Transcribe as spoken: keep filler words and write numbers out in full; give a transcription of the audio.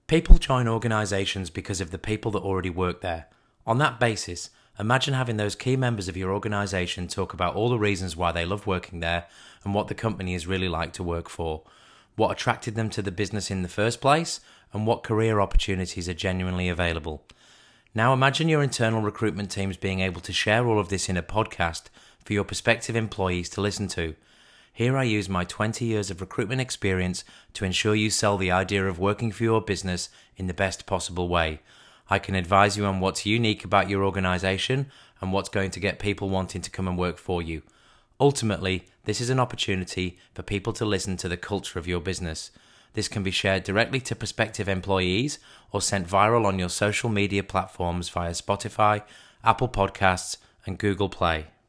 People join organisations because of the people that already work there. On that basis, imagine having those key members of your organisation talk about all the reasons why they love working there and what the company is really like to work for, what attracted them to the business in the first place, and what career opportunities are genuinely available. Now imagine your internal recruitment teams being able to share all of this in a podcast for your prospective employees to listen to. Here I use my twenty years of recruitment experience to ensure you sell the idea of working for your business in the best possible way. I can advise you on what's unique about your organisation and what's going to get people wanting to come and work for you. Ultimately, this is an opportunity for people to listen to the culture of your business. This can be shared directly to prospective employees or sent viral on your social media platforms via Spotify, Apple Podcasts, and Google Play.